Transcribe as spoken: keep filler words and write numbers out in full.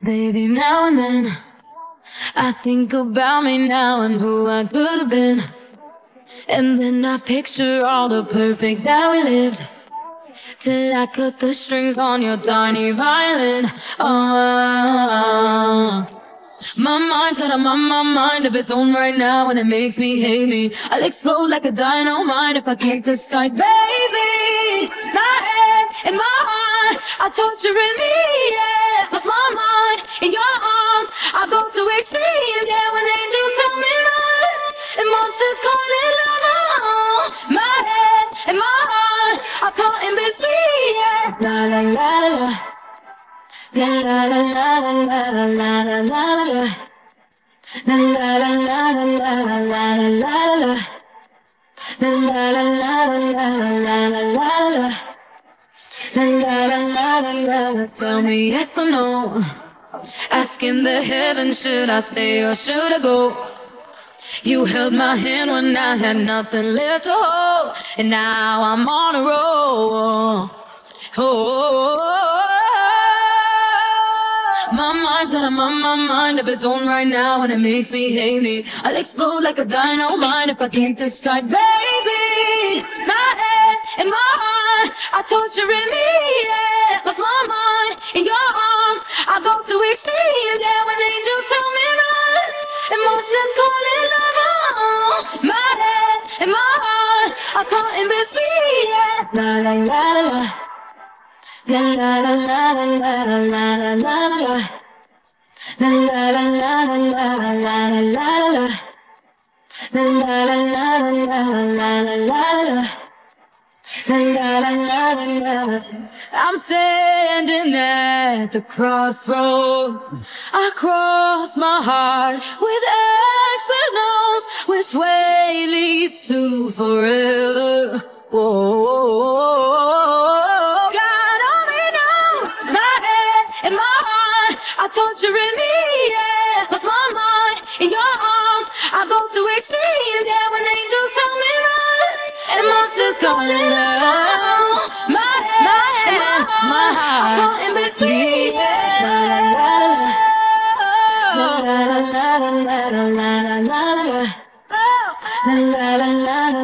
Baby, now and then I think about me now and who I could have been. And then I picture all the perfect that we lived, till I cut the strings on your tiny violin. Oh, my mind's got a my, my mind of its own right now, and it makes me hate me. I'll explode like a dynamite if I can't decide, baby. My head and my heart are torturing me, yeah. Lost my mind in your arms, I go to extremes, yeah. When angels tell me run and monsters call it love, my head and my heart are caught in between, yeah. La la la la. La la la la la la la la la la. La la la la la la la la la la. La la la la la la la la la la. La la la la la la. Tell me yes or no. Asking the heavens, should I stay or should I go? You held my hand when I had nothing left to hold, and now I'm on a roll. Oh. My mind's got a my, my mind of its own right now, and it makes me hate me. I'll explode like a dynamite if I can't decide, baby. My head and my heart are torturing me, yeah. Lost my mind in your arms, I go to extremes, yeah. When angels tell me run, emotions call it love. My head and my heart are caught in between, yeah. La la la la. La la la la la la la la la la. La la la la la la la la la la. La la la la la la la la la. La la la la la la. I'm standing at the crossroads. I cross my heart with X and O's. Which way leads to forever? Whoa. God only knows. My head and my heart are torturing me, yeah. Lost my mind in your arms, I go to extremes, yeah. When angels tell me run and monsters calling love, my head, my head, my heart, I'm caught in between, yeah. La la la la la la la la la la la la la la la la